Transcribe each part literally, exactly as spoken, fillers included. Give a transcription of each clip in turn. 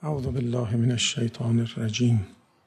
اعوذ بالله من الشیطان الرجیم.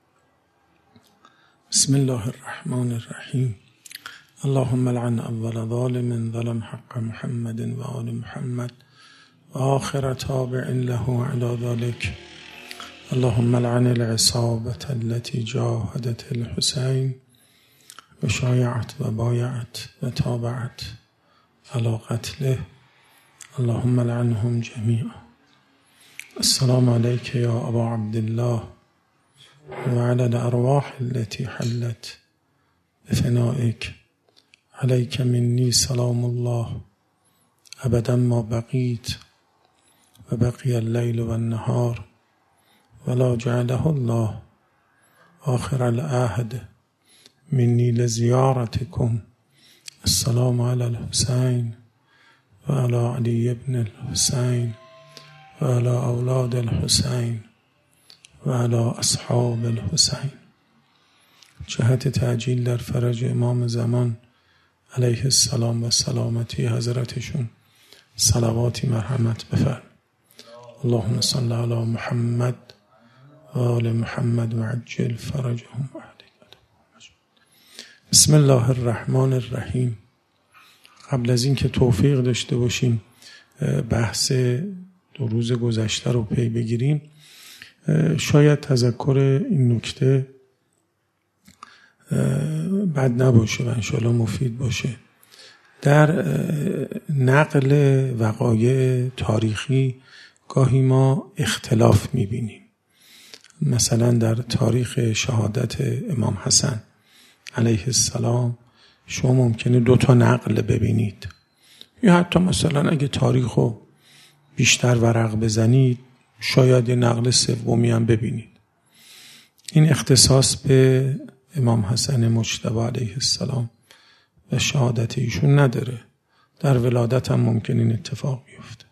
بسم الله الرحمن الرحیم. اللهم لعن اول ظالم ظلم حق محمد و آل محمد و آخر تابع له على ذلك. اللهم لعن العصابة التي جاهدت الحسين و شایعت و بایعت و تابعت على قتله. اللهم لعنهم جميعا. السلام عليك يا أبا عبد الله وعلى الأرواح التي حلت بفنائك. عليك مني سلام الله أبدا ما بقيت وبقي الليل والنهار ولا جعله الله آخر العهد مني لزيارتكم. السلام على الحسين وعلى علي بن الحسين وعلى اولاد الحسين وعلى اصحاب الحسين. جهت تعجیل در فرج امام زمان علیه السلام و سلامتی حضرتشون صلواتی مرحمت بفرم. اللهم صل علی محمد و آل محمد و عجل فرجهم و اهلک. بسم الله الرحمن الرحیم. قبل از این که توفیق داشته باشیم بحث دو روز گذشته رو پی بگیریم، شاید تذکر این نکته بد نباشه و انشاءالله مفید باشه. در نقل وقایع تاریخی گاهی ما اختلاف میبینیم. مثلا در تاریخ شهادت امام حسن علیه السلام شما ممکنه دو تا نقل ببینید، یا حتی مثلا اگه تاریخو بیشتر ورق بزنید شاید یه نقل سومی هم ببینید. این اختصاص به امام حسن مجتبی علیه السلام و شهادت ایشون نداره. در ولادت هم ممکن این اتفاق بیفته.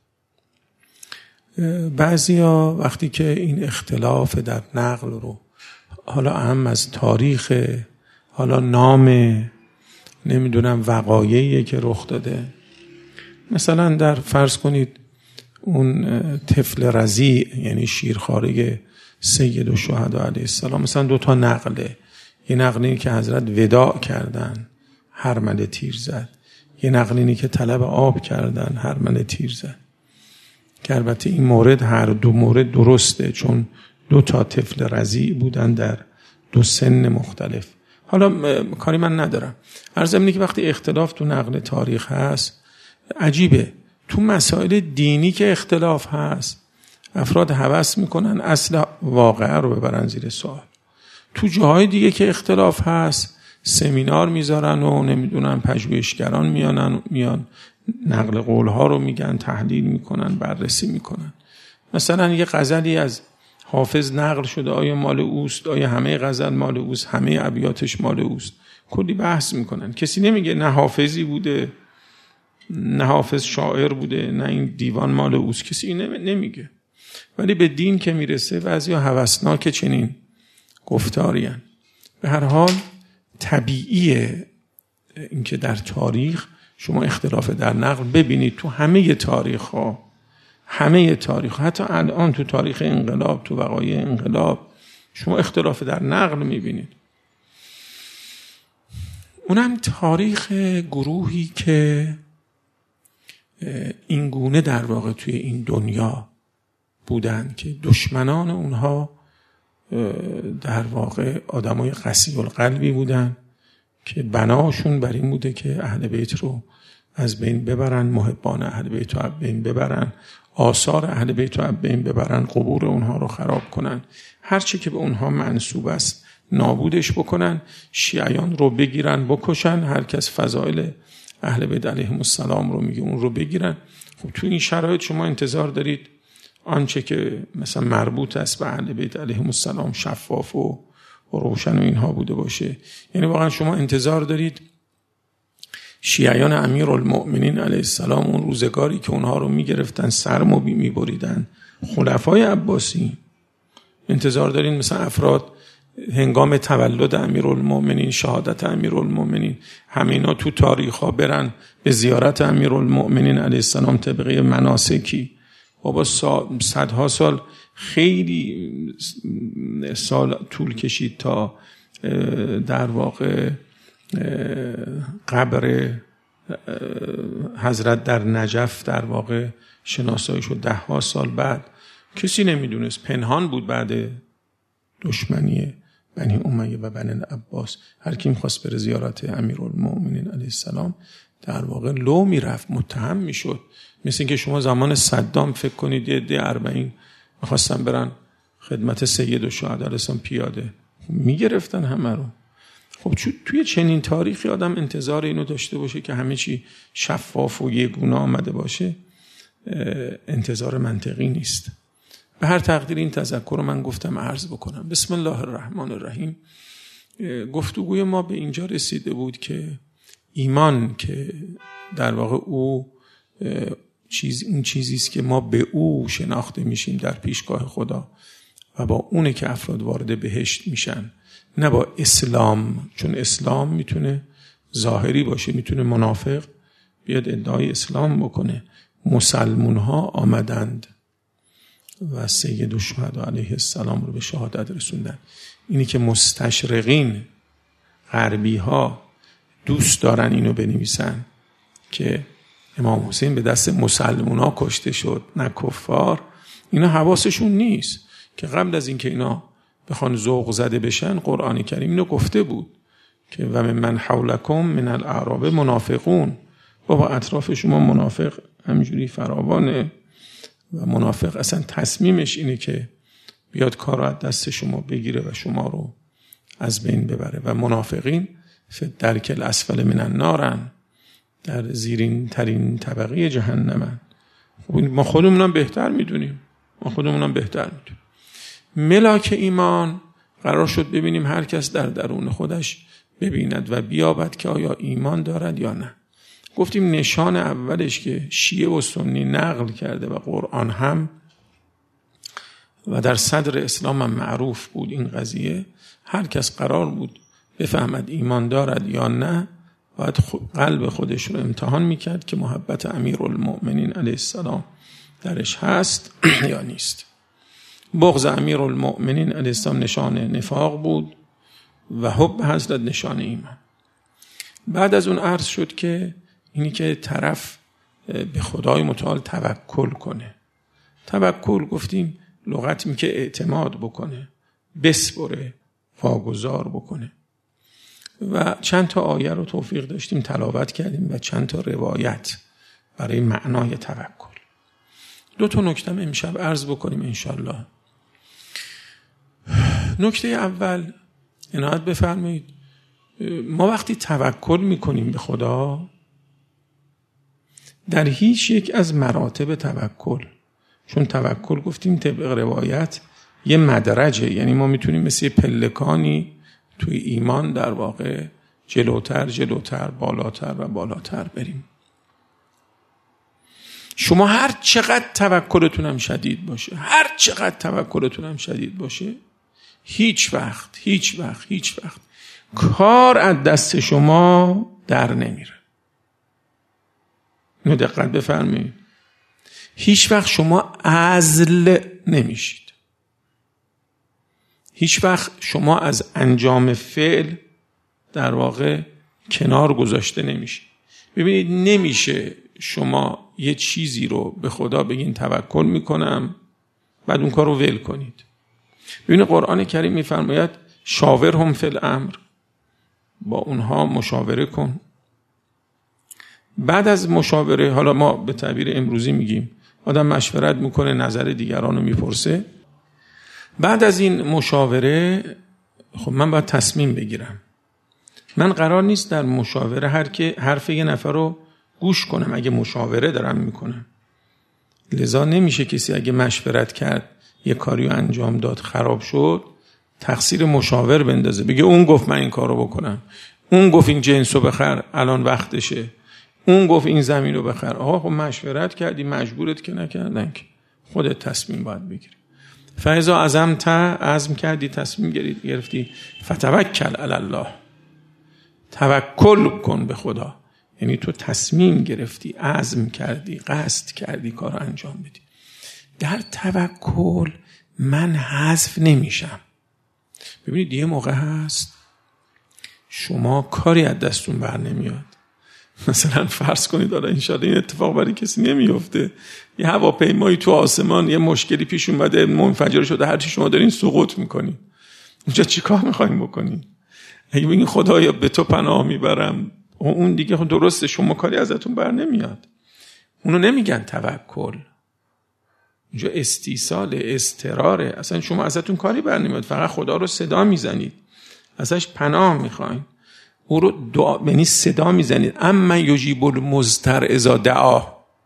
بعضیا وقتی که این اختلاف در نقل رو، حالا اهم از تاریخ، حالا نام، نمیدونم وقایعی که رخ داده، مثلا در فرض کنید اون طفل رضیع یعنی شیرخواره سید الشهدا علیه السلام، مثلا دو تا نقله. یه نقل اینه که حضرت وداع کردن، هرمله تیر زد. یه نقل اینه که طلب آب کردن، هرمله تیر زد. که البته این مورد، هر دو مورد درسته، چون دو تا طفل رضیع بودن در دو سن مختلف. حالا کاری من ندارم. عرض اینه که وقتی اختلاف تو نقل تاریخ هست عجیبه. تو مسائل دینی که اختلاف هست افراد هوس میکنن اصل واقعه رو ببرن زیر سوال. تو جاهای دیگه که اختلاف هست سمینار میذارن و نمیدونن پژوهشگران میانن میان نقل قولها رو میگن، تحلیل میکنن، بررسی میکنن. مثلا یه غزلی از حافظ نقل شده، آیا مال اوست؟ آیا همه غزل مال اوست؟ همه ابیاتش مال اوست؟ کلی بحث میکنن. کسی نمیگه نه حافظی بوده، نه حافظ شاعر بوده، نه این دیوان مال اوست. کسی این نمیگه. ولی به دین که میرسه بعضیا هوسناک چنین گفتارین. به هر حال طبیعیه اینکه در تاریخ شما اختلاف در نقل ببینید. تو همه تاریخ ها، همه تاریخ ها، حتی الان تو تاریخ انقلاب، تو وقایع انقلاب شما اختلاف در نقل میبینید. اونم تاریخ گروهی که این گونه در واقع توی این دنیا بودن که دشمنان اونها در واقع آدمای قسی القلبی بودن که بناشون بر این بوده که اهل بیت رو از بین ببرن، محبان اهل بیت رو از بین ببرن، آثار اهل بیت رو از بین ببرن، قبور اونها رو خراب کنن، هر چی که به اونها منسوب است نابودش بکنن، شیعیان رو بگیرن بکشن، هر کس فضائل اهل بیت علیهم السلام رو میگه اون رو بگیرن. خب تو این شرایط شما انتظار دارید آنچه که مثلا مربوط است به اهل بیت علیهم السلام شفاف و روشن و اینها بوده باشه. یعنی واقعا شما انتظار دارید شیعیان امیرالمؤمنین علیه السلام اون روزگاری که اونها رو میگرفتن سر مبی میبریدن، خلفای عباسی، انتظار دارید مثلا افراد هنگام تولد امیرالمؤمنین، شهادت امیرالمؤمنین، همینا تو تاریخ ها برن به زیارت امیرالمؤمنین علیه السلام طبقه مناسکی. بابا صدها سال خیلی سال طول کشید تا در واقع قبر حضرت در نجف در واقع شناسایی شد. ده ها سال بعد کسی نمیدونست، پنهان بود بعد دشمنی بنی امیه و بنی عباس. هر کی می‌خواست بره زیارت امیرالمومنین علیه السلام در واقع لو میرفت، متهم میشد. مثل اینکه شما زمان صدام فکر کنید یه ده اربعین می‌خواستن برن خدمت سید الشهدا علیه السلام پیاده، میگرفتن همه رو. خب توی چنین تاریخی آدم انتظار اینو داشته باشه که همه چی شفاف و یگانه آمده باشه، انتظار منطقی نیست. به هر تقدیر این تذکر رو من گفتم عرض بکنم. بسم الله الرحمن الرحیم. گفتگوی ما به اینجا رسیده بود که ایمان که در واقع او چیز این چیزی است که ما به او شناخته میشیم در پیشگاه خدا و با اونه که افراد وارد بهشت میشن، نه با اسلام. چون اسلام میتونه ظاهری باشه، میتونه منافق بیاد ادعای اسلام بکنه. مسلمون ها آمدند و سید الشهدا علیه السلام رو به شهادت رسوندن. اینی که مستشرقین غربی ها دوست دارن اینو بنویسن که امام حسین به دست مسلمون ها کشته شد نه کفار، اینا حواسشون نیست که قبل از اینکه اینا بخوان ذوق زده بشن قرآن کریم اینو گفته بود که و من حولکم من الاعراب منافقون. بابا اطراف شما منافق همجوری فراوانه و منافق اصلا تصمیمش اینه که بیاد کار رو از دست شما بگیره و شما رو از بین ببره. و منافقین فی الدرک الاسفل من النارن، در زیرین ترین طبقه جهنمن. ما خودمونم بهتر میدونیم، ما خودمونم بهتر میدونیم. ملاک ایمان قرار شد ببینیم هر کس در درون خودش ببیند و بیابد که آیا ایمان دارد یا نه. گفتیم نشان اولش که شیعه و سنی نقل کرده و قرآن هم و در صدر اسلام هم معروف بود این قضیه، هر کس قرار بود بفهمد ایمان دارد یا نه باید قلب خودش رو امتحان میکرد که محبت امیرالمومنین علیه السلام درش هست یا نیست. بغض امیرالمومنین علیه السلام نشان نفاق بود و حب حضرت نشان ایمان. بعد از اون عرض شد که اینی که طرف به خدای متعال توکل کنه. توکل گفتیم لغت می که اعتماد بکنه، بسپره، واگذار بکنه. و چند تا آیه رو توفیق داشتیم تلاوت کردیم و چند تا روایت برای معنای توکل. دو تا نکته امشب عرض بکنیم انشالله. نکته اول عنایت بفرمایید، ما وقتی توکل میکنیم به خدا در هیچ یک از مراتب توکل، چون توکل گفتیم طبق روایت یه مدرجه، یعنی ما میتونیم مثل یه پلکانی توی ایمان در واقع جلوتر جلوتر بالاتر و بالاتر بریم. شما هر چقدر توکلتون هم شدید باشه، هر چقدر توکلتون هم شدید باشه، هیچ وقت هیچ وقت هیچ وقت کار از دست شما در نمیره. اینو دقت بفرمایید. هیچ وقت شما عزل نمیشید. هیچ وقت شما از انجام فعل در واقع کنار گذاشته نمیشید. ببینید نمیشه شما یه چیزی رو به خدا بگین توکل میکنم بعد اون کار رو ول کنید. ببینید قرآن کریم میفرماید شاورهم فی الامر، با اونها مشاوره کن. بعد از مشاوره، حالا ما به تعبیر امروزی میگیم آدم مشورت میکنه، نظر دیگران رو میپرسه. بعد از این مشاوره خب من باید تصمیم بگیرم. من قرار نیست در مشاوره هر که حرف یه نفر رو گوش کنم اگه مشاوره دارم میکنم. لذا نمیشه کسی اگه مشورت کرد یه کاری رو انجام داد خراب شد تقصیر مشاور بندازه، بگه اون گفت من این کار رو بکنم، اون گفت این جنس رو بخر الان وقتشه، اون گفت این زمین رو بخر. آقا خب مشورت کردی، مجبورت که نکردن که، خودت تصمیم باید بگیری. فاذا عزمت، عزم کردی تصمیم گرفتی، فتوکل علی الله، توکل کن به خدا. یعنی تو تصمیم گرفتی، عزم کردی، قصد کردی کار انجام بدی. در توکل من حذف نمیشم. ببینید یه موقع هست شما کاری از دستون بر نمیاد، مثلا فرض کنید حالا انشاءالله این اتفاق برای کسی نمیفته، یه هواپیمایی تو آسمان یه مشکلی پیش اومده، منفجر شده، هرچی شما دارین سقوط میکنین، اونجا چی کار میخواین بکنین؟ اگه بگین خدایا به تو پناه میبرم، اون دیگه درسته شما کاری ازتون بر نمیاد. اونو نمیگن توکل، اونجا استیصال، استراره، اصلا شما ازتون کاری بر نمیاد، فقط خدا رو صدا میزنید، ازش پناه میخواین، او رو دعا، یعنی صدا میزنید. اما یجیب المضطر اذا دعا،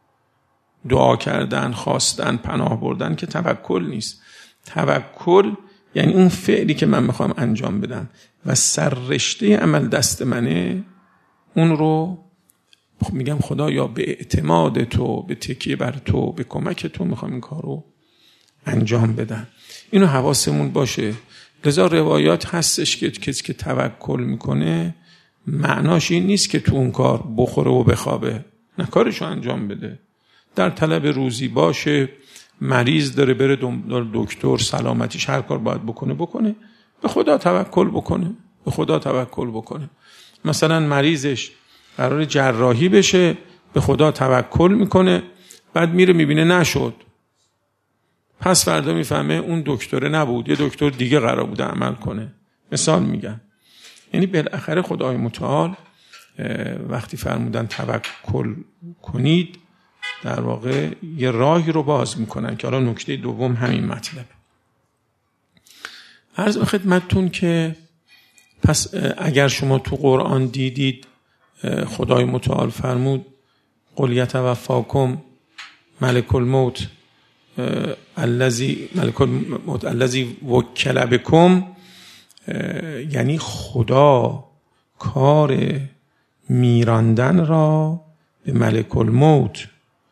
دعا کردن، خواستن، پناه بردن که توکل نیست. توکل یعنی اون فعلی که من میخوام انجام بدم و سررشته عمل دست منه، اون رو میگم خدایا به اعتماد تو، به تکیه بر تو، به کمک تو میخوام این کار رو انجام بدم. اینو حواسمون باشه. لذا روایات هستش که کسی که توکل میکنه معناش این نیست که تو اون کار بخوره و بخوابه، نه، کارشو انجام بده، در طلب روزی باشه، مریض داره بره دکتر، سلامتیش، هر کار باید بکنه بکنه، به خدا توکل بکنه، به خدا توکل بکنه. مثلا مریضش قرار جراحی بشه، به خدا توکل میکنه، بعد میره میبینه نشد، پس فردا میفهمه اون دکتره نبود، یه دکتر دیگه قرار بوده عمل کنه. مثال میگم. یعنی بالاخره خدای متعال وقتی فرمودن توکل کنید، در واقع یه راهی رو باز میکنن که حالا نکته دوم همین مطلبه. عرض به خدمتتون که پس اگر شما تو قرآن دیدید خدای متعال فرمود قل یتوفاکم ملک الموت الذی ملک الموت الذی وکل بکم، یعنی خدا کار میراندن را به ملک الموت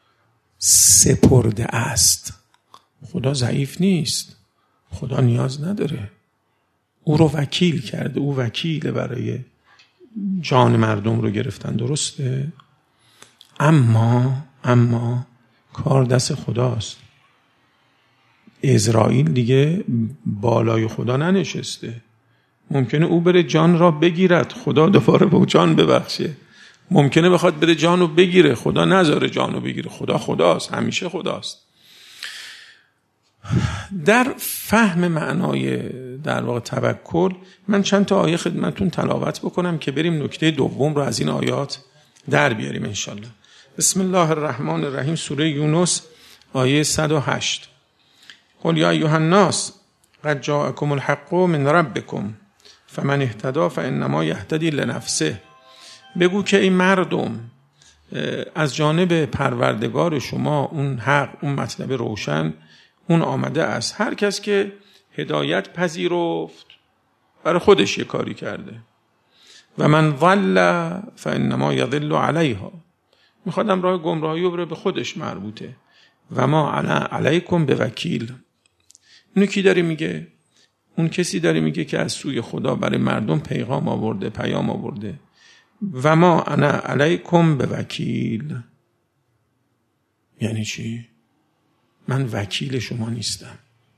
سپرده است. خدا ضعیف نیست، خدا نیاز نداره، او رو وکیل کرده، او وکیل برای جان مردم رو گرفتن، درسته؟ اما اما کار دست خداست. عزرائیل دیگه بالای خدا ننشسته، ممکنه او بره جان را بگیرد، خدا دوباره به جان ببخشه، ممکنه بخواد بره جان رو بگیره، خدا نذاره جان رو بگیره، خدا خداست، همیشه خداست. در فهم معنای در واقع توکل من چند تا آیه خدمتون تلاوت بکنم که بریم نکته دوم رو از این آیات در بیاریم انشالله. بسم الله الرحمن الرحیم، سوره یونس آیه صد و هشت. قل یا ایها الناس قد جاءکم الحق من ربکم فمن اهتدی فانما یهتدی لنفسه. بگو که این مردم از جانب پروردگار شما اون حق، اون مطلب روشن، اون آمده است. هر کس که هدایت پذیرفت برای خودش یه کاری کرده. و من ضل فانما یضل علیها، میخوادم راه گمراهی رو بره به خودش مربوطه. و ما علیکم به وکیل. اینو کی داره میگه؟ اون کسی داره میگه که از سوی خدا برای مردم پیغام آورده، پیام آورده. و ما انا علیکم به وکیل. یعنی چی؟ من وکیل شما نیستم.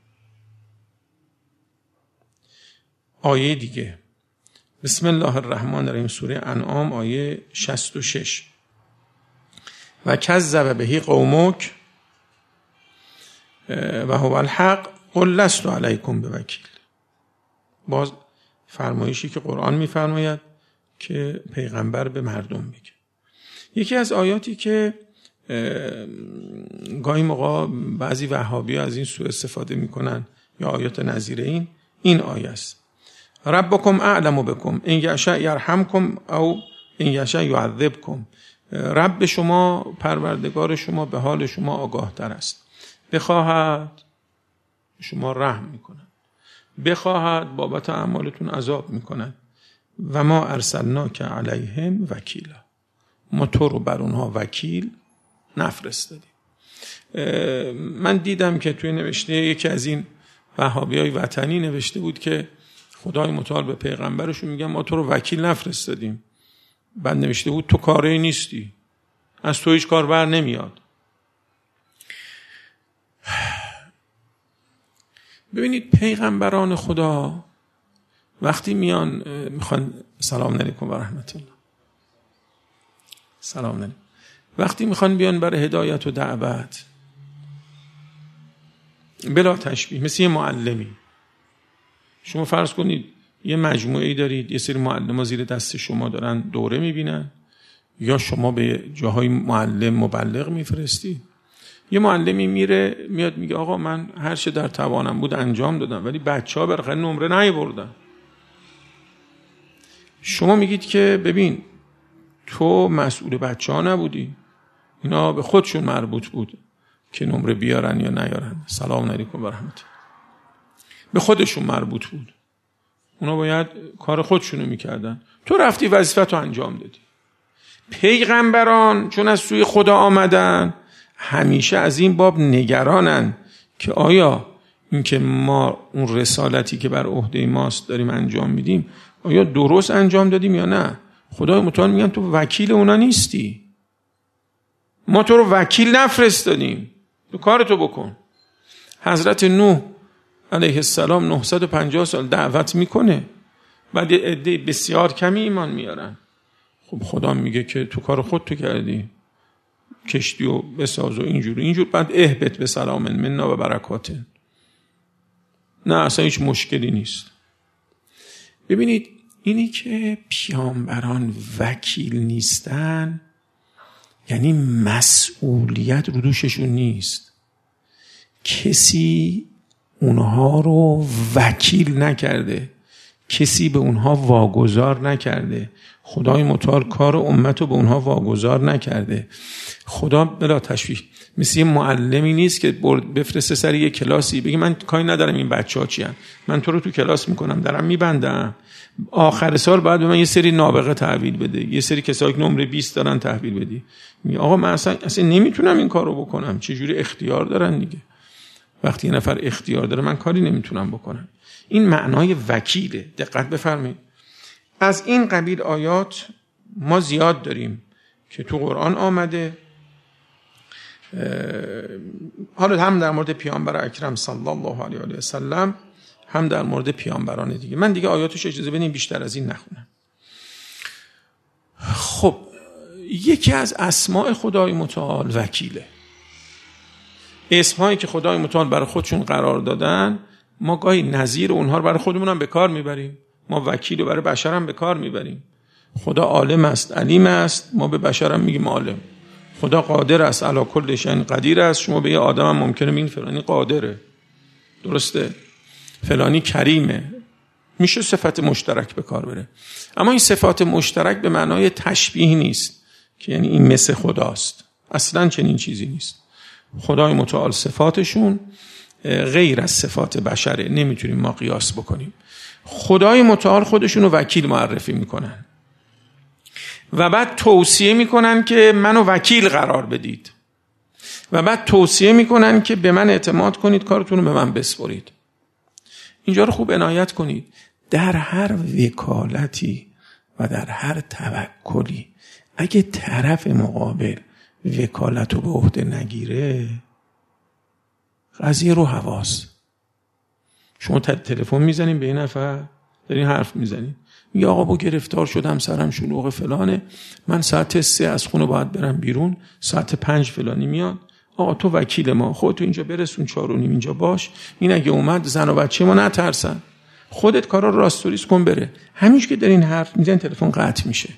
آیه دیگه بسم الله الرحمن الرحیم، سوره انعام آیه شصت و شش. و کذب بهی قومک و هو الحق قل لست علیکم به وکیل. باز فرمایشی که قرآن میفرماید که پیغمبر به مردم بگه. یکی از آیاتی که گاهی موقع بعضی وهابی از این سوء استفاده میکنن یا آیات نظیر این این آیه است. ربکم اعلم بکم ان یشاء یرحمکم او ان یشاء یعذبکم. رب شما، پروردگار شما به حال شما آگاه تر است، بخواهد شما رحم میکند، بخواهد بابت اعمالتون عذاب میکند. و ما ارسلناک علیهم وکیلا، ما تو رو بر اونها وکیل نفرستادیم. من دیدم که توی نوشته یکی از این وهابیای وطنی نوشته بود که خدای متعال به پیغمبرشون میگه ما تو رو وکیل نفرستادیم. بعد نوشته بود تو کاری نیستی، از تو هیچ کار بر نمیاد. ببینید پیغمبران خدا وقتی میان میخوان، سلام علیکم و رحمت الله، سلام علیکم، وقتی میخوان بیان برای هدایت و دعوت، بلا تشبیه مثل یه معلمی، شما فرض کنید یه مجموعه‌ای دارید، یه سری معلم‌ها زیر دست شما دارن دوره میبینن، یا شما به جاهای معلم مبلغ میفرستید. یه معلمی میره میاد میگه آقا من هر چه در توانم بود انجام دادم، ولی بچه‌ها بالاخره نمره نیاوردن. شما میگید که ببین تو مسئول بچه‌ها نبودی، اینا به خودشون مربوط بود که نمره بیارن یا نیارن، سلام علیکم و رحمت الله، به خودشون مربوط بود، اونا باید کار خودشونو میکردن، تو رفتی وظیفه‌تو انجام دادی. پیغمبران چون از سوی خدا آمدن همیشه از این باب نگرانن که آیا این که ما اون رسالتی که بر عهده ماست داریم انجام میدیم آیا درست انجام دادیم یا نه. خدای متعال میگن تو وکیل اونا نیستی، ما تو رو وکیل نفرستادیم، تو کارتو بکن. حضرت نوح علیه السلام نهصد و پنجاه سال دعوت میکنه، بعد یه عده بسیار کمی ایمان میارن. خب خدا میگه که تو کار خودتو کردی، کشتیو بساز و اینجور اینجور، بعد اهبط به سلام منا و برکات. نه اصلا هیچ مشکلی نیست. ببینید اینی که پیامبران وکیل نیستن یعنی مسئولیت رو دوششون نیست، کسی اونها رو وکیل نکرده، کسی به اونها واگذار نکرده، خدای متعال کار امت رو به اونها واگذار نکرده. خدا بلا تشبیه مثل یه معلمی نیست که بفرسته سر یه کلاسی بگی من کاری ندارم این بچه ها چی هم، من تو رو تو کلاس میکنم دارم میبندم، آخر سال باید به من یه سری نابغه تحویل بده، یه سری کسایی که نمره بیست دارن تحویل بدی. میگه آقا من اصلا, اصلا نمیتونم این کار رو بکنم. چجوری اختیار دارن دیگه؟ وقتی یه نفر اختیار داره من کاری نمیتونم بکنم. این معنای وکیله. دقت بفرمایید. از این قبیل آیات ما زیاد داریم که تو قرآن آمده. حالا هم در مورد پیامبر اکرم صلی الله علیه و سلم، هم در مورد پیامبران دیگه. من دیگه آیاتش اجازه بدین بیشتر از این نخونم. خب یکی از اسماء خدای متعال وکیله. اسمایی که خدای متعال برای خودشون قرار دادن ما گاهی نظیر اونها رو برای خودمون هم به کار میبریم. ما وکیل رو برای بشر هم به کار میبریم. خدا عالم است، علیم است، ما به بشر هم میگیم عالم. خدا قادر است، علی کل شیء قدیر است، شما به یه آدم هم ممکنه بگین فلانی قادره، درسته، فلانی کریمه، میشه صفت مشترک به کار بره. اما این صفات مشترک به معنای تشبیه نیست که یعنی این مثل خداست، اصلا چنین چیزی نیست. خدای متعال صفاتشون غیر از صفات بشره، نمیتونیم ما قیاس بکنیم. خدای متعال خودشون رو وکیل معرفی میکنن و بعد توصیه میکنن که منو وکیل قرار بدید و بعد توصیه میکنن که به من اعتماد کنید، کارتون رو به من بسپرید. اینجا رو خوب عنایت کنید. در هر وکالتی و در هر توکلی اگه طرف مقابل وکالت رو به عهده نگیره قضیه رو حواس. شما تلفن میزنین به این نفر، دارین حرف میزنین، میگه آقا با گرفتار شدم، سرم شلوغ فلانه، من ساعت سه از خونه باید برم بیرون، ساعت پنج فلانی میاد، آقا تو وکیل ما، خودتو اینجا برسون، چهار و نیم اینجا باش، این اگه اومد زن و بچه ما نترسن، خودت کارا رو راستوریس کن بره. همیشه که دارین حرف میزنین تلفن قطع میشه.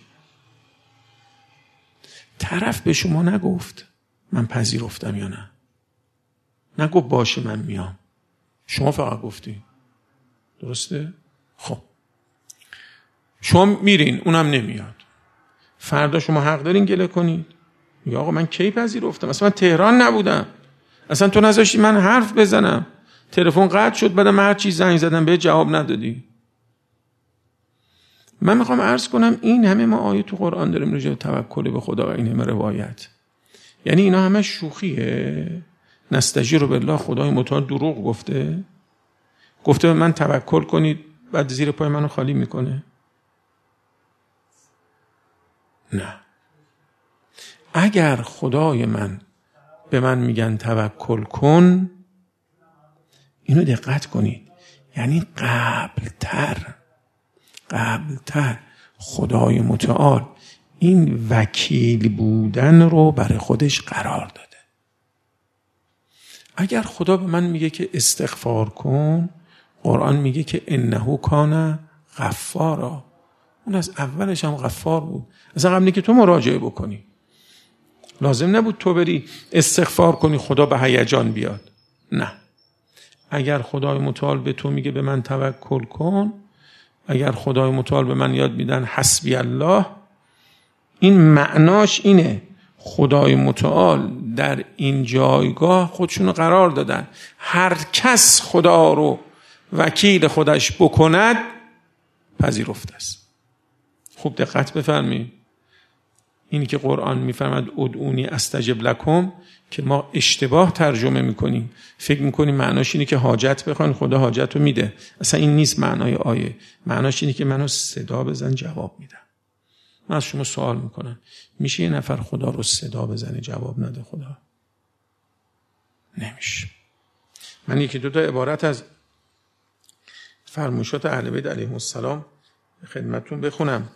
طرف به شما نگفت من پذیرفتم یا نه، نگفت باشه من میام، شما فقط گفتی، درسته؟ خب شما میرین اونم نمیاد، فردا شما حق دارین گله کنید، یا آقا من کی پذیرفتم، اصلا من تهران نبودم، اصلا تو نذاشتی من حرف بزنم، تلفن قطع شد، بعدم هر چی زنگ زدم به جواب ندادی. من میخوام عرض کنم این همه ما آیه تو قرآن داریم راجع به توکل به خدا و این همه روایت، یعنی اینا همه شوخیه. نستجیر بالله، خدای متعال دروغ گفته؟ گفته من توکل کنید بعد زیر پای منو خالی میکنه؟ نه. اگر خدای من به من میگن توکل کن، اینو دقت کنید، یعنی قبلتر قبلتر خدای متعال این وکیل بودن رو برای خودش قرار داده. اگر خدا به من میگه که استغفار کن، قرآن میگه که انه کان غفارا، اون از اولش هم غفار بود. اصلا قبل اینکه تو مراجعه بکنی لازم نبود تو بری استغفار کنی خدا به هیجان بیاد. نه، اگر خدای متعال به تو میگه به من توکل کن، اگر خدای متعال به من یاد میدن حسبی الله، این معناش اینه خدای متعال در این جایگاه خودشونو قرار دادن هر کس خدا رو وکیل خودش بکند پذیرفته است. خوب دقت بفرمایید، اینی که قرآن میفرماد ادعونی استجب لکم که ما اشتباه ترجمه میکنیم، فکر میکنیم معناش اینه که حاجت بخواین خدا حاجت رو میده. اصلا این نیست معنای آیه. معناش اینه که منو صدا بزن جواب میدم. من از شما سوال میکنم، میشه یه نفر خدا رو صدا بزنه جواب نده خدا؟ نمیشه. من یکی دو تا عبارت از فرمایشات اهل بیت علیهم السلام خدمتتون بخونم.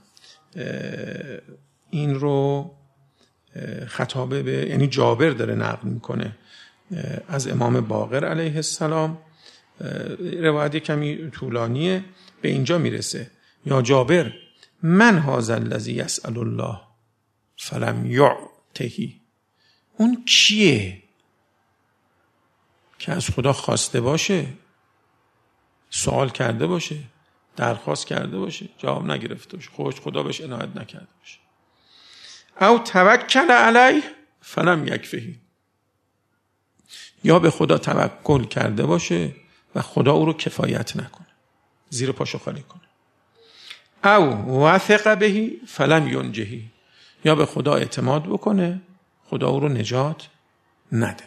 این رو خطابه به، یعنی جابر داره نقل میکنه از امام باقر علیه السلام. روایت کمی طولانیه، به اینجا میرسه: یا جابر من هذا الذی یسأل الله فلم یعطه. اون کیه که از خدا خواسته باشه، سوال کرده باشه، درخواست کرده باشه، جواب نگرفته باشه، خوش خدا بهش عنایت نکرده باشه؟ او توکل علیه فلم یکفه، یا به خدا توکل کرده باشه و خدا او رو کفایت نکنه، زیر پاشو خالی کنه. او وثق بهی فلم ینجهی، یا به خدا اعتماد بکنه خدا او رو نجات نده.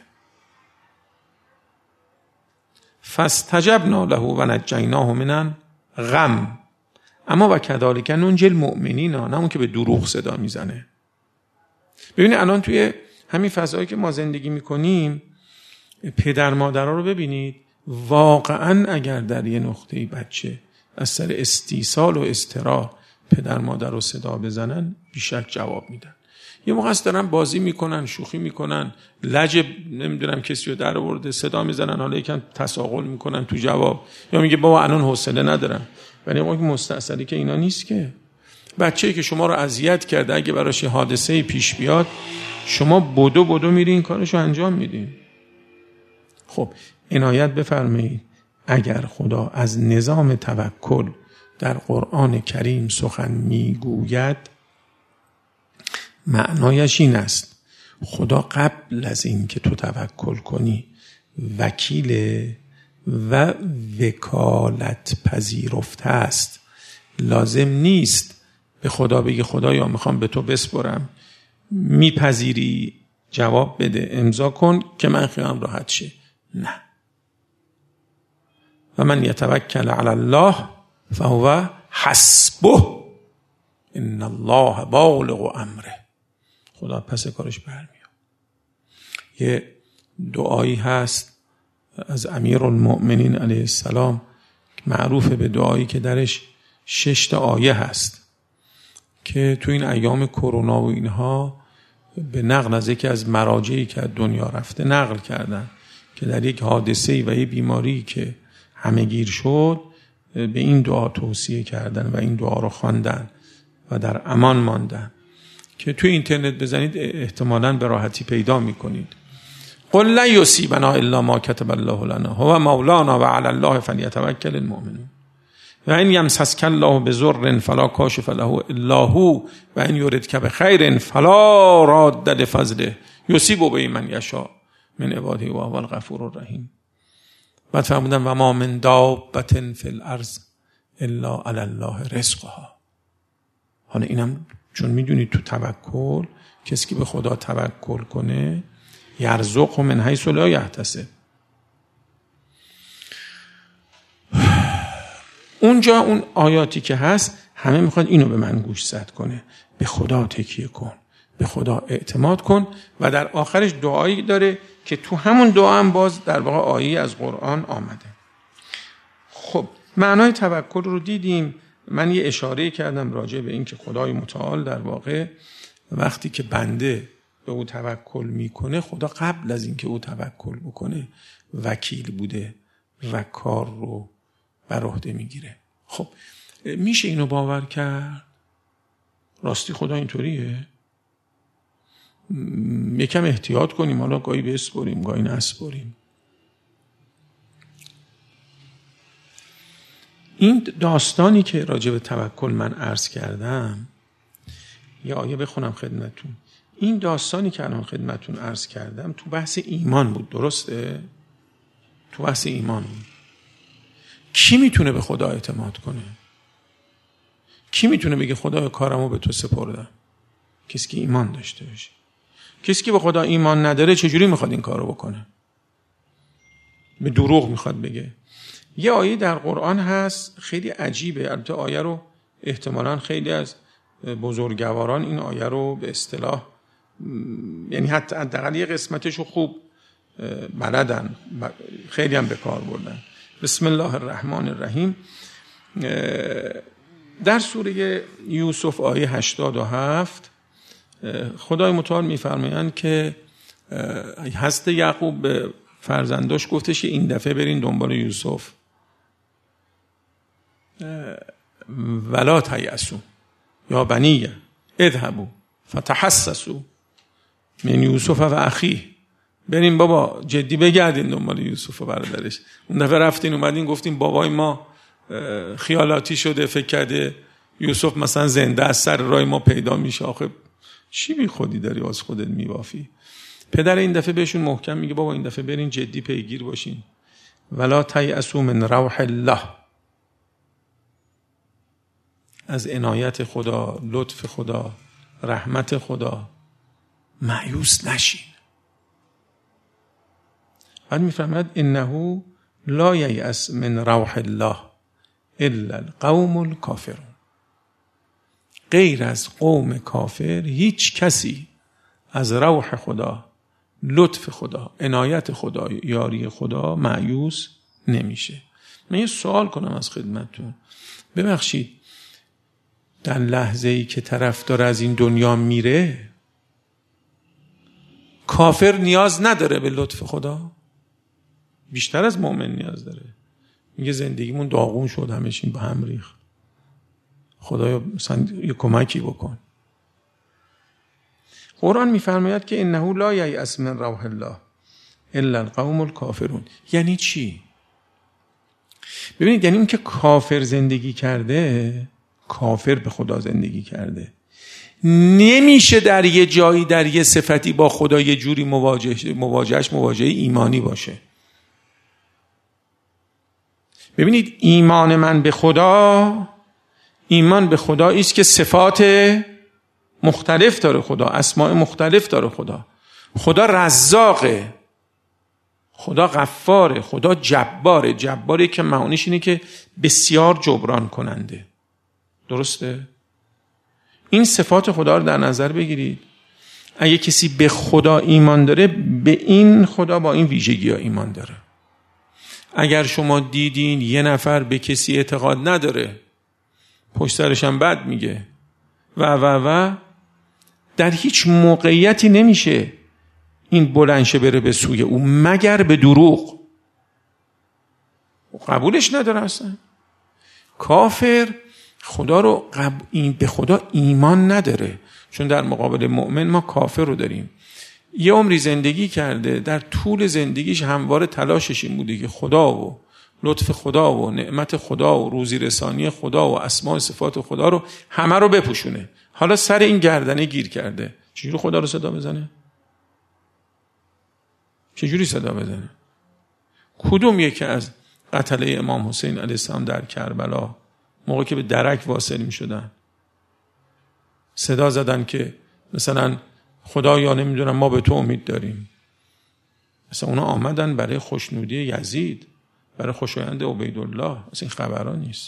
فاستجبنا له و نجیناه من الغم اما و کذالک ننجی المؤمنین، نه اون که به دروغ صدا میزنه. ببینید الان توی همین فضایی که ما زندگی میکنیم، پدر مادرها رو ببینید، واقعا اگر در یه نقطه‌ای بچه از سر استیصال و اضطرار پدر مادر رو صدا بزنن، بیشک جواب میدن. یه موقع است دارن بازی میکنن، شوخی میکنن، لجب نمیدونم کسی رو در آورده صدا میزنن، حالا یکم تساقل میکنن تو جواب، یا میگه بابا الان حوصله ندارم. ولی موقعی مستعصلی که اینا نیست که. بچه‌ای که شما رو اذیت کرده اگه براش حادثه پیش بیاد، شما بدو بدو میرین کارشو انجام میدین. خب عنایت بفرمایید، اگر خدا از نظام توکل در قرآن کریم سخن میگوید، معنایش این است خدا قبل از این که تو توکل کنی وکیل و وکالت پذیرفته است. لازم نیست به خدا بگی خدایا میخوام به تو بسپرم، میپذیری جواب بده امضا کن که من خیالم راحت شه. نه، و من یتوکل علی الله فهو حسبه ان الله بالغ امره. خدا پس کارش برمیاد. یه دعایی هست از امیرالمؤمنین علیه السلام معروفه به دعایی که درش شش تا آیه هست که تو این ایام کرونا و اینها به نقل از یکی از مراجعی که دنیا رفته نقل کردن که در یک حادثه‌ای و یک بیماری که همه گیر شد به این دعا توصیه کردن و این دعا رو خواندن و در امان ماندن، که توی اینترنت بزنید احتمالاً به راحتی پیدا میکنید. قل لا یصیبنا الا ما کتب الله لنا هو مولانا و علی الله فلیتوکل المؤمنون و ان یمسسک الله بضر فلا کاشف له الا هو و ان یردک بخیر فلا راد لفضله یصیب به من یشاء من عباده و هو الغفور الرحیم. بعد فرمودن و ما من دابة فی الارض الا علی الله رزقها. حالا اینم چون میدونید تو توکل کسی که به خدا توکل کنه یرزقه من حیث لا یحتسب. اونجا اون آیاتی که هست همه میخواد اینو به من گوشزد کنه، به خدا تکیه کن، به خدا اعتماد کن، و در آخرش دعایی داره که تو همون دعا هم باز در واقع آیه از قرآن آمده. خب معنای توکل رو دیدیم. من یه اشاره کردم راجع به این که خدای متعال در واقع وقتی که بنده به او توکل میکنه، خدا قبل از این که او توکل بکنه وکیل بوده و کار رو بر عهده میگیره. خب میشه اینو باور کرد؟ راستی خدا اینطوریه؟ یکم احتیاط کنیم، حالا گاهی بسپریم گاهی نسپریم. این داستانی که راجع به توکل من عرض کردم، یا آیه بخونم خدمتون. این داستانی که الان خدمتون عرض کردم تو بحث ایمان بود، درسته؟ تو بحث ایمان بود. کی میتونه به خدا اعتماد کنه؟ کی میتونه بگه خدا کارمو به تو سپردم؟ کسی که ایمان داشته باشه. کسی که به خدا ایمان نداره چجوری میخواد این کارو بکنه؟ به دروغ میخواد بگه. یه آیه در قرآن هست خیلی عجیبه، البته آیه رو احتمالاً خیلی از بزرگواران این آیه رو به اصطلاح، یعنی حتی حداقل یه قسمتش رو خوب بلدن، خیلی هم به کار بردن. بسم الله الرحمن الرحیم. در سوره یوسف آیه هشتاد و هفت خدای متعال میفرمایند که حضرت یعقوب به فرزنداش گفتش این دفعه برین دنبال یوسف، ولا تیأسوا یا بنی اذهبوا فتحسسوا من یوسف و اخیه. بریم بابا جدی بگردین دنبال یوسف و برادرش. اون دفعه رفتین اومدین گفتین بابای ما خیالاتی شده، فکر کرده یوسف مثلا زنده از سر راه ما پیدا میشه. آخه چی بی خودی داری از خودت میبافی؟ پدر این دفعه بهشون محکم میگه بابا این دفعه برین جدی پیگیر باشین. ولا تیأسوا من روح الله، از عنایت خدا، لطف خدا، رحمت خدا مایوس نشین. بعد میفرماید انه لا ییأس من روح الله الا القوم الکافرون. غیر از قوم کافر هیچ کسی از روح خدا، لطف خدا، عنایت خدا، یاری خدا مایوس نمیشه. من یه سوال کنم از خدمتتون. ببخشید در لحظه ای که طرف داره از این دنیا میره، کافر نیاز نداره به لطف خدا؟ بیشتر از مؤمن نیاز داره. میگه زندگیمون داغون شد، همشین با هم ریخت، خدایا مثلا یه کمکی بکن. قرآن میفرماید که انه لا ییأس من روح الله الا القوم الکافرون. یعنی چی؟ ببینید، یعنی اون که کافر زندگی کرده، کافر به خدا زندگی کرده، نمیشه در یه جایی در یه صفتی با خدا یه جوری مواجه مواجهش مواجهه ایمانی باشه. ببینید ایمان من به خدا، ایمان به خدا ایست که صفات مختلف داره خدا، اسماء مختلف داره خدا. خدا رزاقه، خدا غفاره، خدا جباره. جباره که معانیش اینه که بسیار جبران کننده. درسته؟ این صفات خدا رو در نظر بگیرید. اگه کسی به خدا ایمان داره، به این خدا با این ویژگی ها ایمان داره. اگر شما دیدین یه نفر به کسی اعتقاد نداره، پشت سرش هم بد میگه و و و در هیچ موقعیتی نمیشه این بلنشه بره به سوی او مگر به دروغ. قبولش نداره اصلا. کافر خدا رو قب... این به خدا ایمان نداره، چون در مقابل مؤمن ما کافر رو داریم. یه عمری زندگی کرده، در طول زندگیش همواره تلاشش این بوده که خدا و لطف خدا و نعمت خدا و روزی رسانی خدا و اسماء صفات خدا رو همه رو بپوشونه. حالا سر این گردنه گیر کرده، چجوری خدا رو صدا بزنه؟ چجوری صدا بزنه؟ کدوم یکی از قتله امام حسین علیه السلام در کربلا موقعی که به درک واصل می شدن صدا زدن که مثلا خدا یا نمیدونم ما به تو امید داریم؟ مثلا اونا آمدن برای خوشنودی یزید، برای خوشایند عبیدالله. مثلا این خبرها نیست.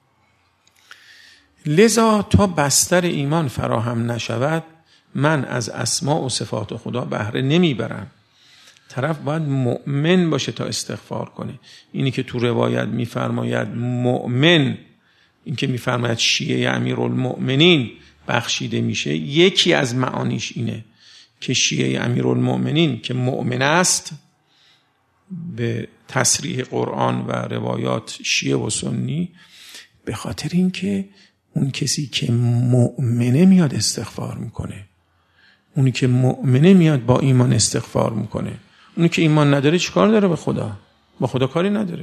لذا تا بستر ایمان فراهم نشود من از اسماء و صفات خدا بهره نمیبرم. طرف باید مؤمن باشه تا استغفار کنه. اینی که تو روایت میفرماید مؤمن، این که میفرماید شیعه امیرالمؤمنین بخشیده میشه، یکی از معانیش اینه که شیعه امیرالمؤمنین که مؤمن است به تصریح قرآن و روایات شیعه و سنی، به خاطر اینکه اون کسی که مؤمنه میاد استغفار میکنه، اونی که مؤمنه میاد با ایمان استغفار میکنه. اونی که ایمان نداره چیکار داره به خدا؟ با خدا کاری نداره.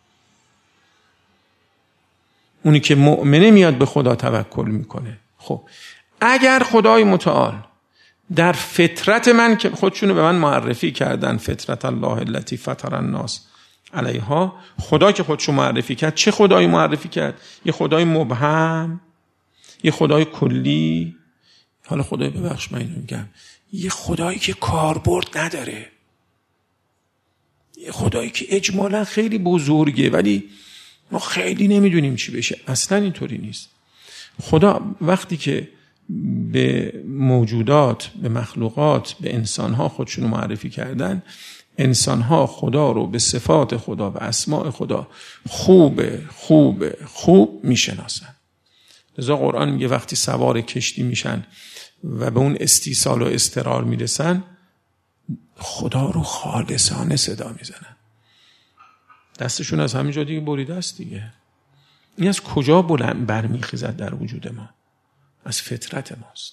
اونی که مؤمنه میاد به خدا توکل میکنه. خب اگر خدای متعال در فطرت من که خودشونو به من معرفی کردن، فطرت الله التي فطر الناس علیها، خدا که خودشو معرفی کرد، چه خدایی معرفی کرد؟ یه خدای مبهم، یه خدای کلی. حالا خدای ببخش من اینو میگم، یه خدایی که کاربرد نداره، یه خدایی که اجمالا خیلی بزرگه ولی ما خیلی نمیدونیم چی بشه. اصلا اینطوری نیست. خدا وقتی که به موجودات، به مخلوقات، به انسانها خودشونو معرفی کردن، انسانها خدا رو به صفات خدا و اسماء خدا خوب خوب خوب میشناسن. لذا قرآن میگه وقتی سوار کشتی میشن و به اون استیصال و استقرار میرسن، خدا رو خالصانه صدا میزنن. دستشون از همینجا دیگه بریده است دیگه. این از کجا بلند برمیخیزد در وجود ما؟ از فطرت ماست.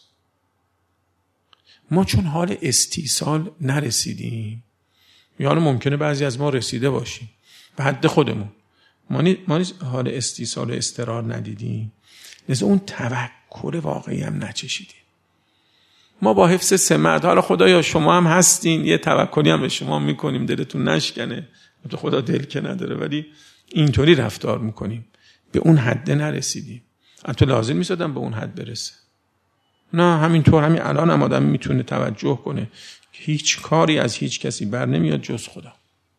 ما چون حال استیصال نرسیدیم، یا حالا ممکنه بعضی از ما رسیده باشیم به حد خودمون، ما نی... ما نی... حال استیصال و استقرار ندیدیم، لذا اون توکل واقعی هم نچشیدیم. ما با حفظ سمت، حالا خدایا شما هم هستین، یه توکلی هم به شما میکنیم دلتون نشکنه، تو خدا دل که نداره، ولی اینطوری رفتار میکنیم، به اون حد نرسیدیم. البته لازم می‌شدم به اون حد برسه. نه همینطور همین الان هم آدم میتونه توجه کنه هیچ کاری از هیچ کسی بر نمیاد جز خدا.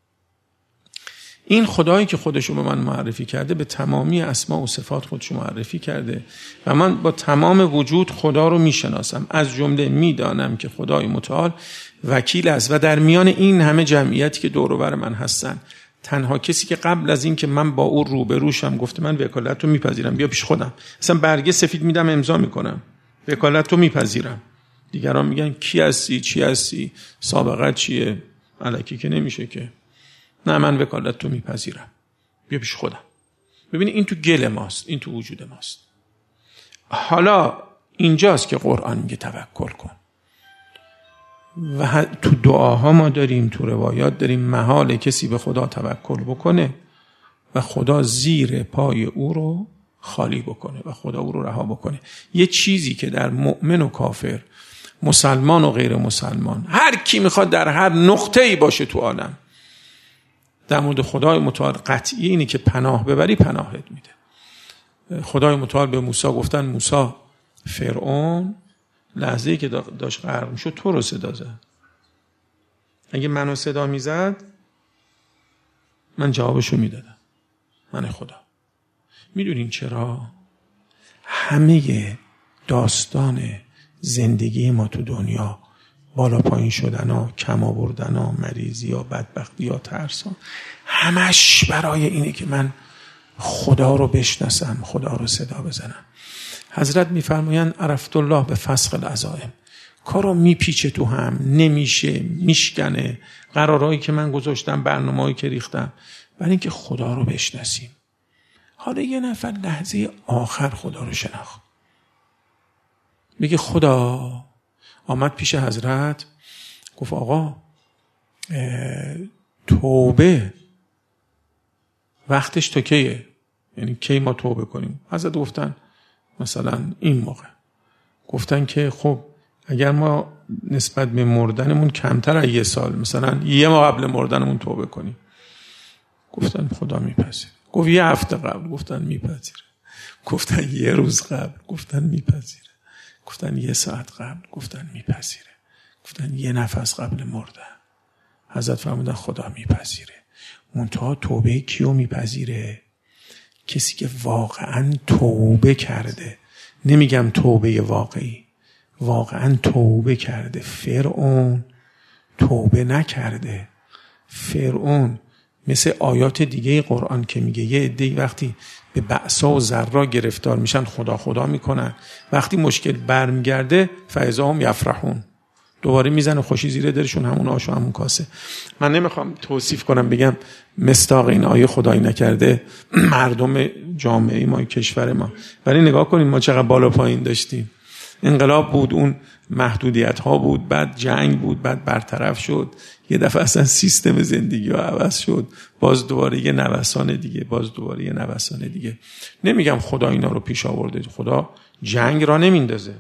این خدایی که خودشو به من معرفی کرده به تمامی اسما و صفات خودشو معرفی کرده و من با تمام وجود خدا رو میشناسم. از جمله میدانم که خدای متعال وکیل است و در میان این همه جمعیتی که دور و بر من هستن، تنها کسی که قبل از این که من با او روبروشم گفته من وکالت رو میپذیرم، بیا پیش خودم، اصلا برگه سفید میدم امضا میکنم، وکالت رو میپذیرم. دیگران میگن کی هستی، چی هستی، سابقت چیه، الکی که نمیشه که. نه من وکالت رو میپذیرم، بیا پیش خودم. ببینید این تو گل ماست، این تو وجود ماست. حالا اینجاست که قرآن میگه توکل کن. و تو دعاها ما داریم، تو روایات داریم، محال کسی به خدا توکل بکنه و خدا زیر پای او رو خالی بکنه و خدا او رو رها بکنه. یه چیزی که در مؤمن و کافر، مسلمان و غیر مسلمان، هر کی میخواد در هر نقطه‌ای باشه تو عالم، در مورد خدای متعال قطعی اینه که پناه ببری پناهت میده. خدای متعال به موسی گفتن موسی فرعون لحظه‌ای که داشت غرق میشد تو رو صدا زد. اگه منو صدا میزد من جوابشو میدادم، من خدا. میدونین چرا؟ همه داستان زندگی ما تو دنیا، بالا پایین شدن ها، کم آوردن ها، مریضی ها، بدبختی ها، ترس ها، همش برای اینه که من خدا رو بشناسم، خدا رو صدا بزنم. حضرت میفرمایند عرفت الله به فسخ العزائم. کارو میپیچه تو هم، نمیشه، میشکنه، قرارهایی که من گذاشتم، برنامه‌ای که ریختم، برای اینکه خدا رو بشناسیم. حالا یه نفر لحظه آخر خدا رو شناخت، میگه خدا، آمد پیش حضرت گفت آقا توبه وقتش تا کیه؟ یعنی کی ما توبه کنیم؟ حضرت گفتن مثلا این موقع. گفتن که خب اگر ما نسبت به مردنمون کمتر از یه سال، مثلا یه ماه قبل مردنمون توبه کنیم، گفتن خدا میپذیره. گفت یه هفته قبل، گفتن میپذیره. گفتن یه روز قبل، گفتن میپذیره. گفتن یه ساعت قبل، گفتن میپذیره. گفتن یه نفس قبل مردن. حضرت فرمودن خدا میپذیره. منتها توبه کیو میپذیره؟ کسی که واقعا توبه کرده. نمیگم توبه واقعی، واقعا توبه کرده. فرعون توبه نکرده، فرعون مثل آیات دیگه قرآن که میگه یه عده‌ای وقتی به بأسا و ضرا گرفتار میشن خدا خدا میکنن، وقتی مشکل برمیگرده فاذا هم یفرحون، دوباره میزنه خوشی زیر دلشون، همون آش و همون کاسه. من نمیخوام توصیف کنم بگم مصداق این آیه خدایی نکرده مردم جامعه ما، کشور ما، ولی نگاه کنیم ما چقدر بالا پایین داشتیم. انقلاب بود، اون محدودیت ها بود، بعد جنگ بود، بعد برطرف شد، یه دفعه اصلا سیستم زندگی ها عوض شد، باز دوباره یه نوسان دیگه، باز دوباره یه نوسان دیگه. نمیگم خدا اینا رو پیش آورده، خدا جنگ را نمیندازه،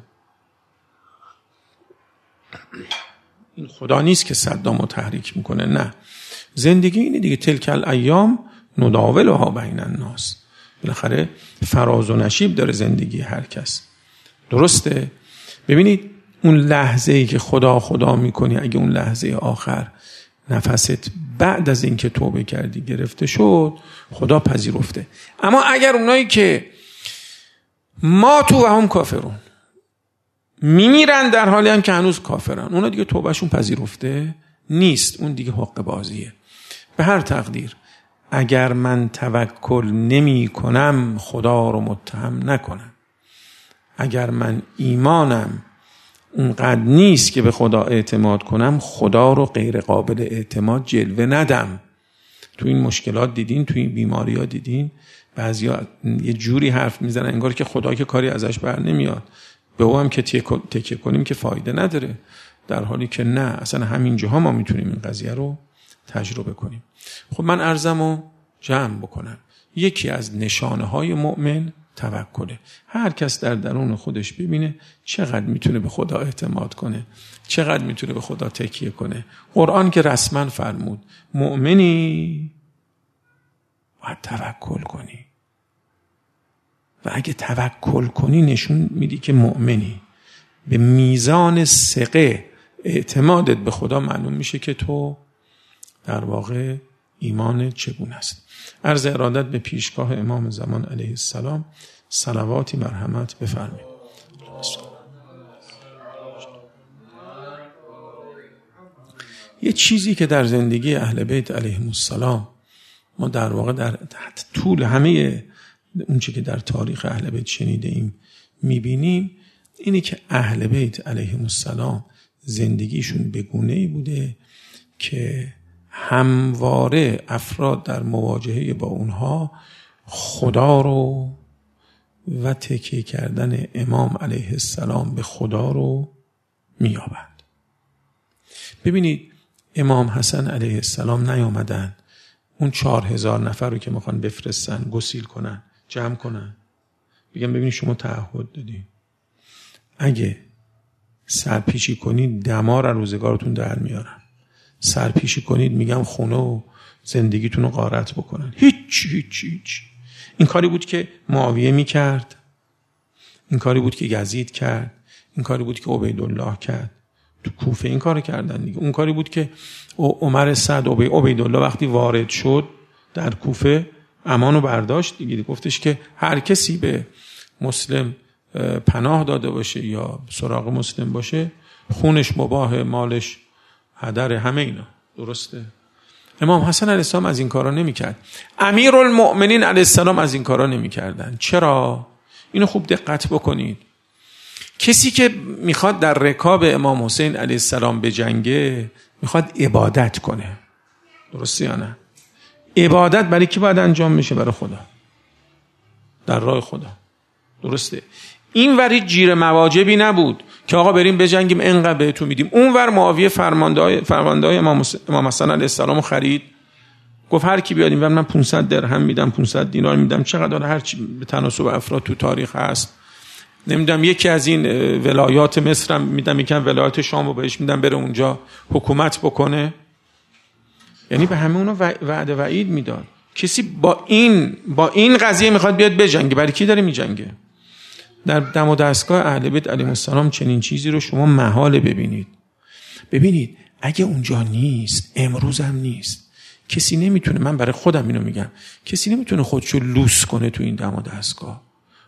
این خدا نیست که صدام رو تحریک میکنه، نه، زندگی اینه دیگه. تلک الایام نداولها بین الناس، بالاخره فراز و نشیب داره زندگی هر کس. درسته؟ ببینید اون لحظه ای که خدا خدا میکنی، اگه اون لحظه آخر نفست بعد از اینکه توبه کردی گرفته شد، خدا پذیرفته. اما اگر اونایی که ما تو و هم کافرون میمیرن در حالی هم که هنوز کافرن، اونا دیگه توبهشون پذیرفته نیست، اون دیگه حق بازیه. به هر تقدیر اگر من توکل نمی کنم خدا رو متهم نکنم، اگر من ایمانم اونقدر نیست که به خدا اعتماد کنم، خدا رو غیر قابل اعتماد جلوه ندم. تو این مشکلات دیدین، تو این بیماری ها دیدین، بعضیا یه جوری حرف میزنن انگار که خدا که کاری ازش بر نمیاد، به او هم که تکیه کنیم که فایده نداره، در حالی که نه، اصلا همین جاها ما میتونیم این قضیه رو تجربه کنیم. خب من عرضمو جمع بکنم. یکی از نشانه های مؤمن توکله. هر کس در درون خودش ببینه چقدر میتونه به خدا اعتماد کنه، چقدر میتونه به خدا تکیه کنه. قرآن که رسما فرمود مؤمنی باید توکل کنی، و اگه توکل کنی نشون میدی که مؤمنی. به میزان ثقه اعتمادت به خدا معلوم میشه که تو در واقع ایمان چگونه است. عرض ارادت به پیشگاه امام زمان علیه السلام، صلواتی مرحمت بفرمایید. یه چیزی که در زندگی اهل بیت علیهم السلام ما در واقع در طول همه اون چی که در تاریخ اهل بیت شنیده ایم میبینیم، اینه که اهل بیت علیهم السلام زندگیشون به گونه‌ای بوده که همواره افراد در مواجهه با اونها خدا رو و تکیه کردن امام علیه السلام به خدا رو میابند. ببینید امام حسن علیه السلام نیامدن اون چهار هزار نفر رو که میخوان بفرستن گسیل کنن جمع کنن بگم ببینید شما تعهد دادین اگه سرپیچی کنید دمار از روزگارتون در میارن، سرپیچی کنید میگم خونه و زندگیتون رو غارت بکنن. هیچ هیچ هیچ. این کاری بود که معاویه میکرد، این کاری بود که یزید کرد، این کاری بود که عبیدالله کرد، تو کوفه این کارو کردن دیگه. اون کاری بود که عمر سعد عبیدالله وقتی وارد شد در کوفه امانو برداشت دیگه، گفتش که هر کسی به مسلم پناه داده باشه یا سراغ مسلم باشه خونش مباح، مالش هدر، همه اینا. درسته؟ امام حسن علیه السلام از این کارا نمی‌کرد. امیرالمؤمنین علیه السلام از این کارا نمی‌کردن. چرا؟ اینو خوب دقت بکنید. کسی که میخواد در رکاب امام حسین علیه السلام بجنگه میخواد عبادت کنه. درسته یا نه؟ عبادت برای کی باید انجام میشه؟ برای خدا، در راه خدا. درسته؟ این وری جیر مواجبی نبود که آقا بریم بجنگیم انقدر بهتون میدیم. اون ور معاویه فرماندهای فرماندهای امام امام حسن علیه السلام خرید، گفت هر کی بیاد اینور من پانصد درهم میدم، پانصد دینار میدم، چقدر هر چی به تناسب افراد تو تاریخ هست. نمیدونم یکی از این ولایات مصر هم میدم، یکم ولایات شام رو بهش میدم بره اونجا حکومت بکنه. یعنی به همه اونا وعده وعید میداد. کسی با این با این قضیه میخواد بیاد بجنگه، برای کی داره میجنگه؟ در دم و دستگاه اهل بیت علیهم السلام چنین چیزی رو شما محال ببینید. ببینید اگه اونجا نیست، امروز هم نیست، کسی نمیتونه، من برای خودم اینو میگم، کسی نمیتونه خودشو لوس کنه تو این دم و دستگاه.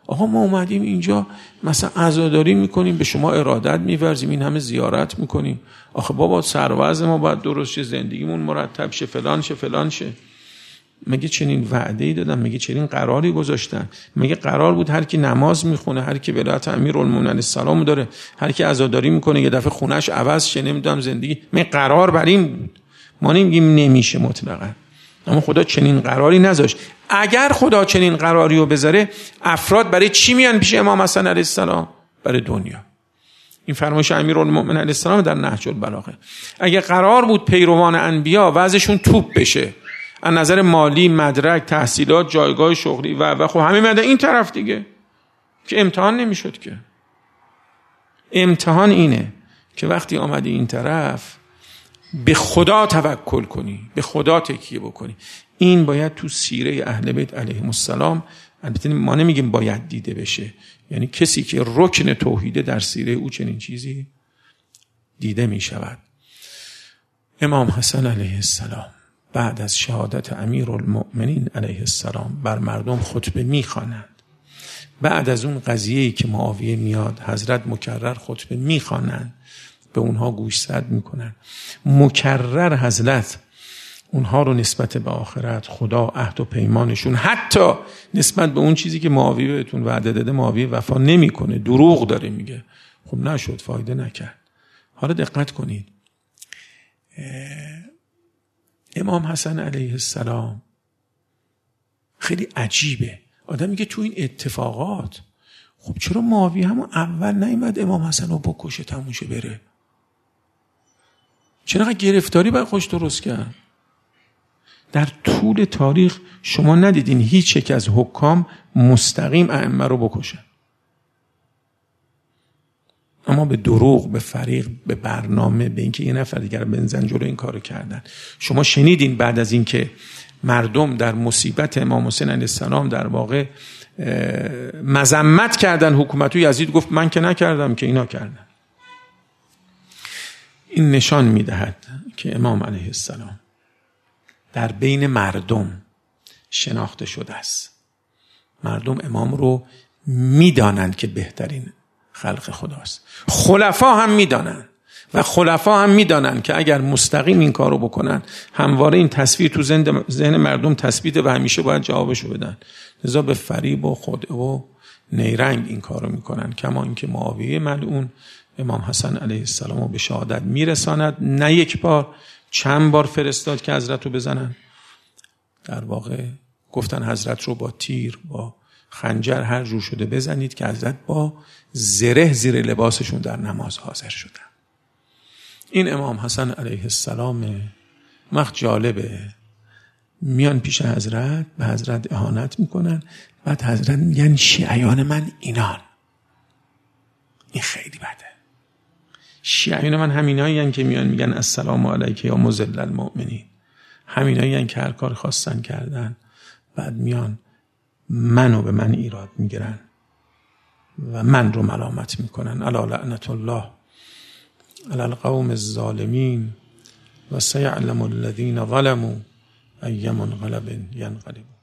آقا ما اومدیم اینجا مثلا عزاداری میکنیم، به شما ارادت میورزیم، این همه زیارت میکنیم. آخه بابا سروز ما باید درست شه، زندگیمون مرتب شه، فلان شه فلان شه. مگه چنین وعده‌ای دادن؟ مگه چنین قراری گذاشتن؟ مگه قرار بود هر کی نماز میخونه، هر کی ولایت امیرالمومنین علیه السلام داره، هر کی عزاداری میکنه یه دفعه خونش عوض شه، نمیدونم زندگی، مگه قرار بر این بود؟ ما نمیگیم نمیشه مطلقاً، اما خدا چنین قراری نذاشت. اگر خدا چنین قراری رو بذاره، افراد برای چی میان پیش امام حسن علیه السلام؟ برای دنیا. این فرمایش امیرالمومنین علیه السلام در نهج البلاغه. اگه قرار بود پیروان انبیا وضعشون توپ بشه از نظر مالی، مدرک، تحصیلات، جایگاه شغلی و و خب همه مده این طرف دیگه، که امتحان نمیشد. که امتحان اینه که وقتی آمدی این طرف به خدا توکل کنی، به خدا تکیه بکنی. این باید تو سیره اهل بیت علیهم السلام، البته ما نمیگیم باید دیده بشه، یعنی کسی که رکن توحیده در سیره او چنین چیزی دیده می شود. امام حسن علیه السلام بعد از شهادت امیرالمؤمنین علیه السلام بر مردم خطبه می خوانند. بعد از اون قضیه‌ای که معاویه میاد، حضرت مکرر خطبه می خوانند، به اونها گوشزد میکنن. مکرر حضرت اونها رو نسبت به آخرت، خدا، عهد و پیمانشون، حتی نسبت به اون چیزی که معاویه بهتون وعده داده، معاویه وفا نمیکنه، دروغ داره میگه. خب نشد، فایده نکرد. حالا دقت کنید، امام حسن علیه السلام خیلی عجیبه. آدم میگه تو این اتفاقات خب چرا معاویه همون اول نیامد امام حسن رو بکشه تموم شه بره؟ چرا گرفتاری باید خوش درست کرد؟ در طول تاریخ شما ندیدین هیچ یک از حکام مستقیم ائمه رو بکشن، اما به دروغ، به فریق، به برنامه، به اینکه یه نفر دیگر بنزن جلو این کارو کردن. شما شنیدین بعد از اینکه مردم در مصیبت امام حسین علیه السلام در واقع مذمت کردن حکومت، یزید گفت من که نکردم، که اینا کردن. این نشان میدهد که امام علیه السلام در بین مردم شناخته شده است. مردم امام رو میدانند که بهترین خلق خداست. خلفا هم میدانند و خلفا هم میدانند که اگر مستقیم این کارو بکنن، همواره این تصویر تو ذهن مردم تثبیت و همیشه باید جوابشو بدن. لذا به فریب و خدعه و نیرنگ این کارو میکنن. کما اینکه معاویه ملعون امام حسن علیه السلام رو به شهادت میرساند، نه یک بار، چند بار فرستاد که حضرت رو بزنن. در واقع گفتن حضرت رو با تیر، با خنجر، هر جور شده بزنید، که حضرت با زره زیر لباسشون در نماز حاضر شدن. این امام حسن علیه السلام وقت جالبه، میان پیش حضرت، به حضرت اهانت میکنن، بعد حضرت میگن شیعیان من اینان. این خیلی بده. شیعیان من همینایی هن که میان میگن السلام علیک یا مذل المؤمنین، همینایی هن که هر کار خواستن کردن، بعد میان منو به من ایراد میگیرن و من رو ملامت میکنن. الا لعنت الله علی القوم الظالمین و سیعلم الذین ظلموا ای منقلب ینقلبون.